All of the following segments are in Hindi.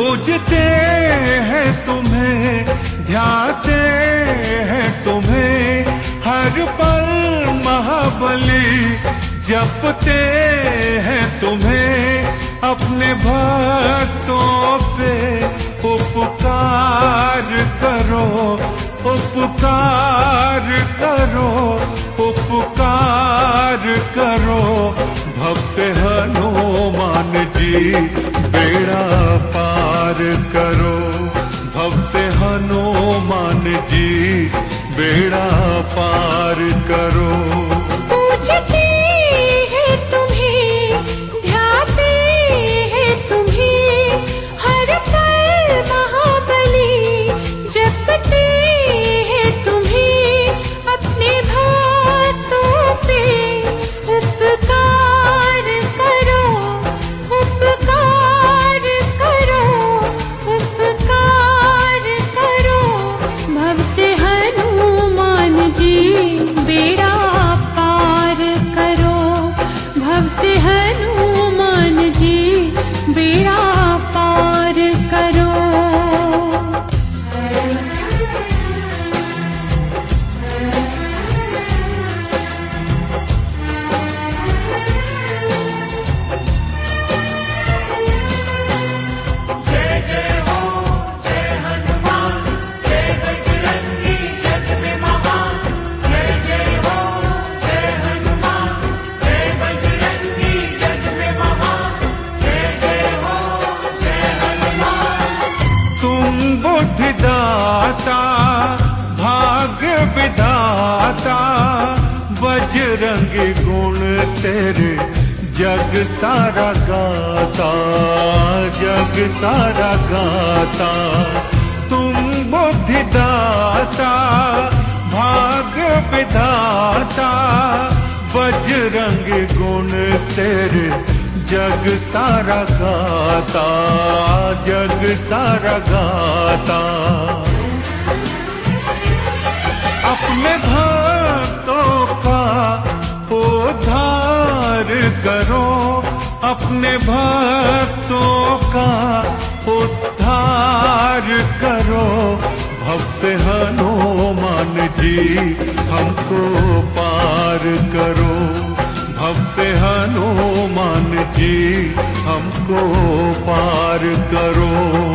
पूजते हैं तुम्हें, ध्याते हैं तुम्हें, हर पल महाबली जपते हैं तुम्हें। अपने भक्तों पे उपकार करो, उपकार करो, उपकार करो। भव से हनुमान जी बेड़ा पार करो, भव से हनुमान जी बेड़ा पार करो। पूजते हैं तुम्हें, ध्याते हैं तुम्हें, हर पल महाबली जपते हैं तुम्हें। अपने भक्तों पे उपकार करो, उपकार करो, उपकार करो। भव से हनुमान जी बेड़ा पार करो, भव से हनुमान जी बेड़ा पार करो। बुद्धिदाता भाग्य विधाता, बजरंगी गुण तेरे जग सारा गाता, जग सारा गाता। तुम बुद्धिदाता भाग्य विधाता, बजरंगी गुण तेरे जग सारा गाता, जग सारा गाता। अपने भक्तों का उद्धार करो, अपने भक्तों का उद्धार करो। भव से हनुमान जी हमको पार करो, भव से हनुमान जी हमको पार करो।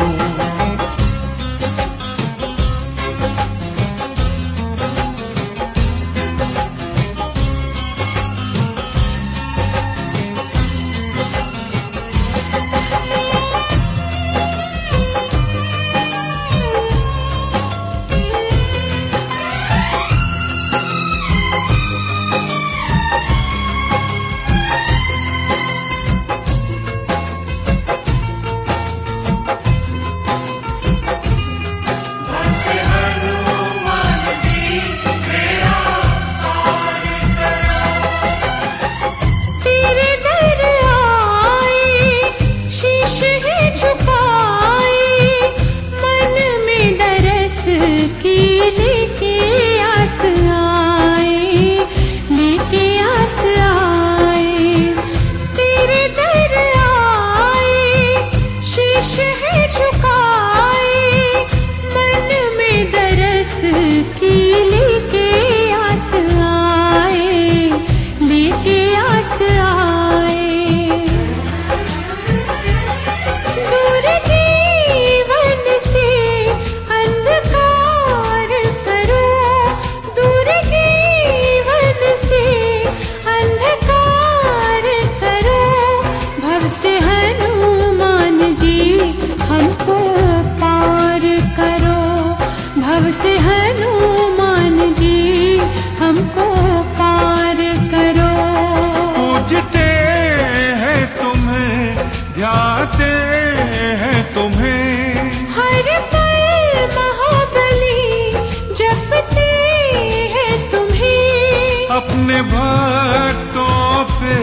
अपने भक्तों पे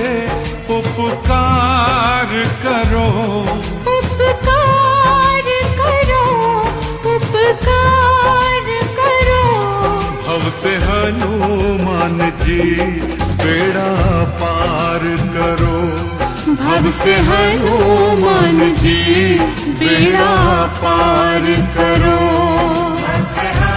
उपकार करो, उपकार करो, उपकार करो। भव से हनुमान जी बेड़ा पार करो, भव से हनुमान जी बेड़ा पार करो।